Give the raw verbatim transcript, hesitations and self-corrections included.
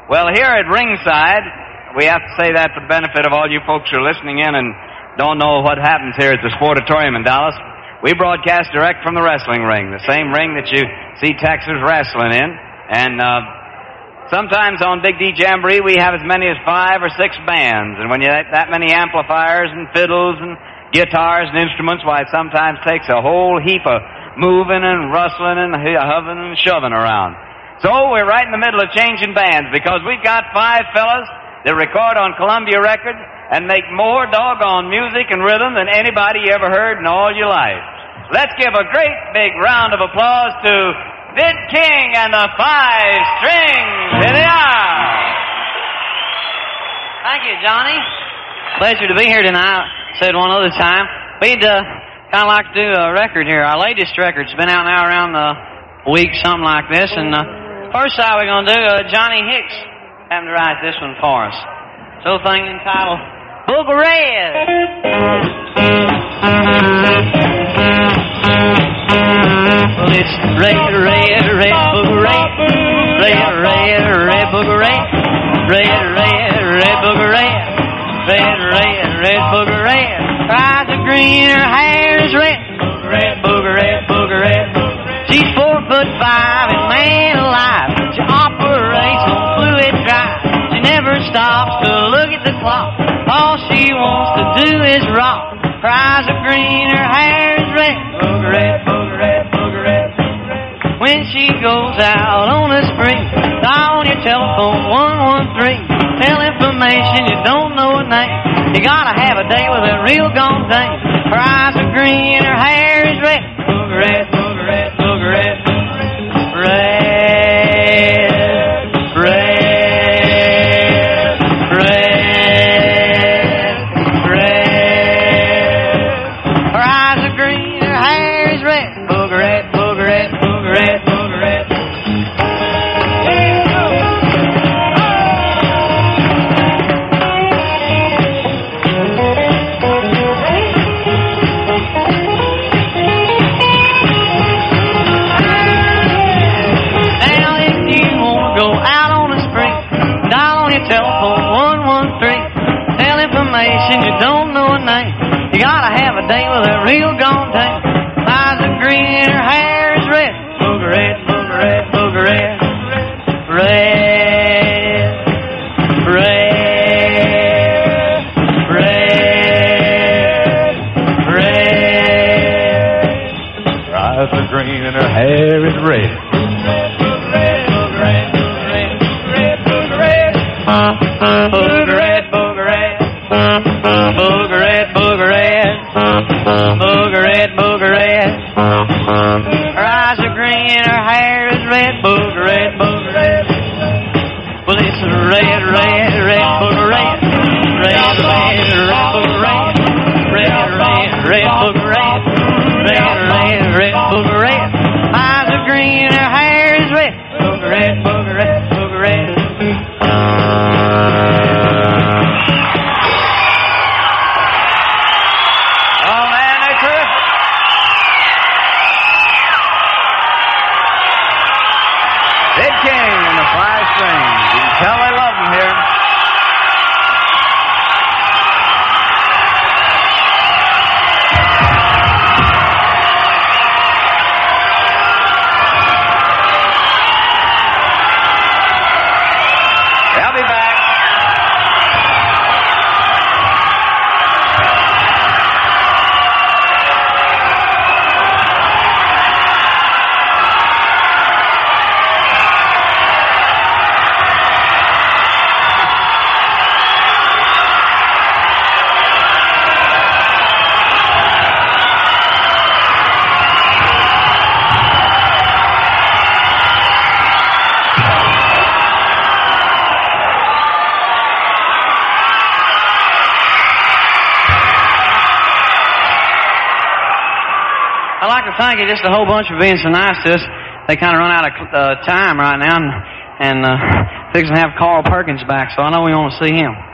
Well, here at ringside, we have to say that for the benefit of all you folks who are listening in and don't know what happens here at the Sportatorium in Dallas. We broadcast direct from the wrestling ring, the same ring that you see Texas wrestling in. And uh, sometimes on Big D Jamboree, we have as many as five or six bands. And when you have that many amplifiers and fiddles and guitars and instruments, why, it sometimes takes a whole heap of moving and rustling and hoving and shoving around. So we're right in the middle of changing bands because we've got five fellas that record on Columbia Records and make more doggone music and rhythm than anybody you ever heard in all your life. Let's give a great big round of applause to Vid King and the Five Strings. Here they are. Thank you, Johnny. Pleasure to be here tonight. Said one other time. We'd uh, kind of like to do a record here. Our latest record's been out now around the week, something like this. And uh, first side we're going to do, uh, Johnny Hicks happened to write this one for us. So thing entitled Booger Red. Well, it's red, red, red booger red. Red, red, red booger red. Red, red, red booger red. Red, red, red booger red. Eyes are green, her hair is red. Booger red, booger red, booger red. She's four foot five and man alive. She operates on fluid drive. She never stops to look at the clock. All she wants to do is rock. Her eyes are green, her hair is red. Booger red, booger red, booger red. When she goes out on a spree, dial on your telephone one one three. Tell information you don't know a name. You gotta have a day with a real gone thing. Her eyes are green, her hair is red. Booger red, booger red, booger red. Red, red. You don't know a name. You gotta have a dame with a real gone thing. Eyes are green, her hair is red. Booger red, booger red, booger red. Red, red, red, red. Her eyes are green and her hair is red. Booger red, booger red, booger red, booger red, booger red, booger red. Booger red, booger red, booger red, booger red. Her eyes are green, her hair is red. Booger red, booger red. Well, it's red, red, red, booger red. Red, red, red, booger red. Red, red, red, booger red. Red, red, red, booger red. Eyes are green, her hair is red. Booger red, booger red, booger red. Tell I love them here. They'll be back. I'd like to thank you just a whole bunch for being so nice to us. They kind of run out of uh, time right now, and, and uh, fixing to have Carl Perkins back, so I know we want to see him.